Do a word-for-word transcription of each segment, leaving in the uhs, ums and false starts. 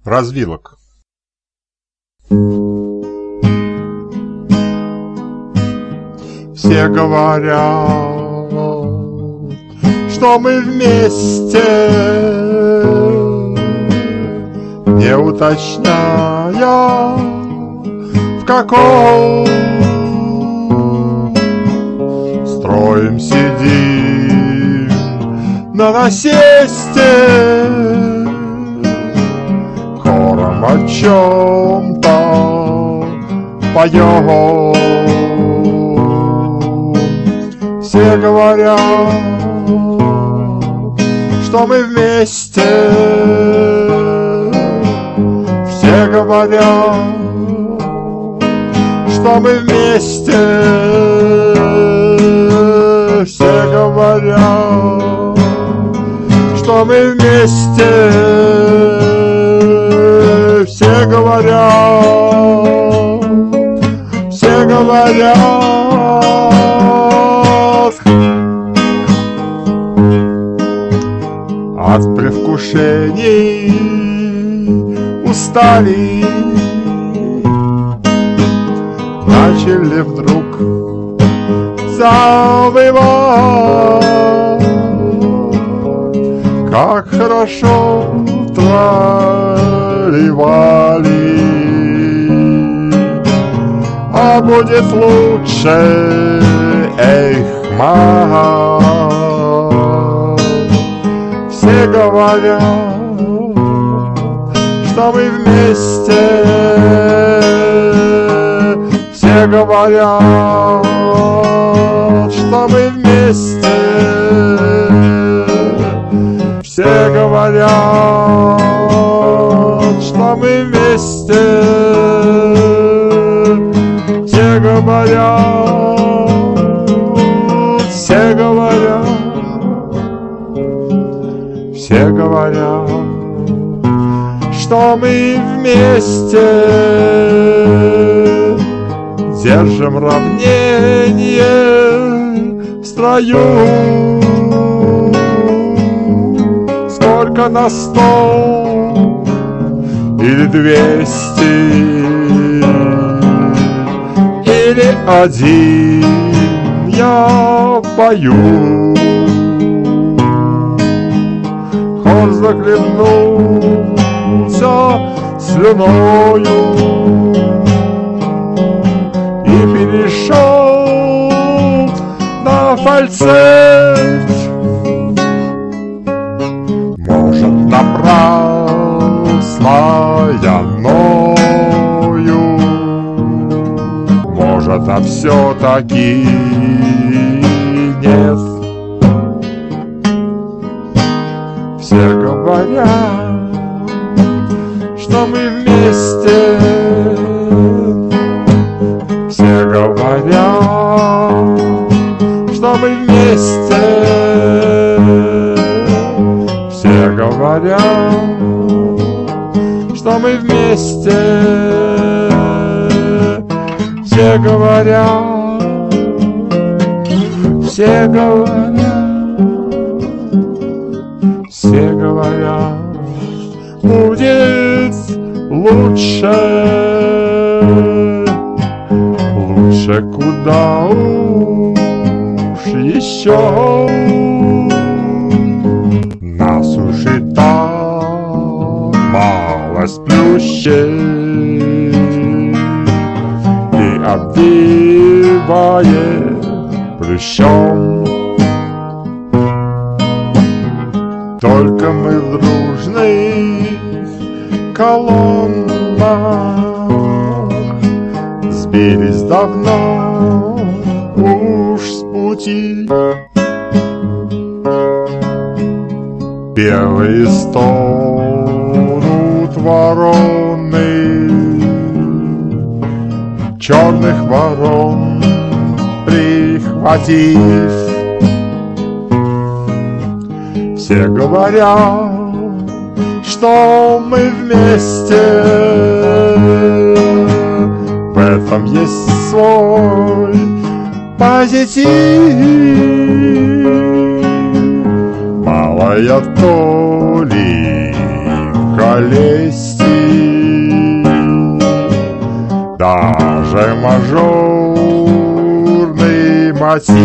Развилок. Все говорят, что мы вместе, не уточняя, в каком. Строим, сидим на насесте, хором о чем-то поем. Все говорят, что мы вместе. Все говорят, что мы вместе. Все говорят, что мы вместе. Все говорят, все говорят. От предвкушений устали, начали вдруг завывать. Как хорошо трали-вали, а будет лучше, эх, мама. Все говорят, что мы вместе. Все говорят, что мы вместе. Все говорят, что мы вместе. Все говорят, все говорят. Все говорят, что мы вместе держим равнение в строю. Сколько на сто или двести, или один я пою. Хор захлебнулся слюною и перешел на фальцет. Может, напрасно я ною, может, а все-таки нет. Все говорят, что мы вместе. Все говорят, что мы вместе. Все говорят, что мы вместе. Все говорят, все говорят. Все говорят, будет лучше, лучше куда уж еще. Нас уж и так мало сплющит и обвивает плющом. Только мы в дружных колоннах сбились давно уж с пути. Белые стонут вороны, черных ворон прихватив. Все говорят, что мы вместе. В этом есть свой позитив. Малая толика лести же мажорный мотив.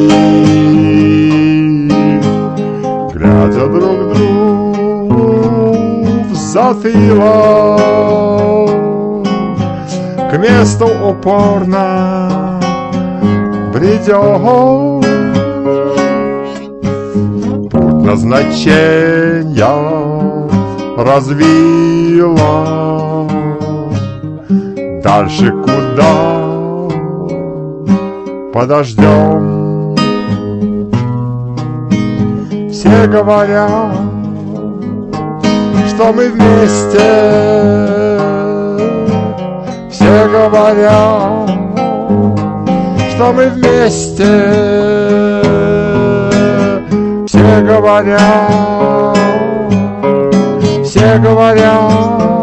Глядя друг другу в затылок, к месту упорно бредет. Путь назначения развила, дальше куда подождем. Все говорят, что мы вместе. Все говорят, что мы вместе. Все говорят, все говорят,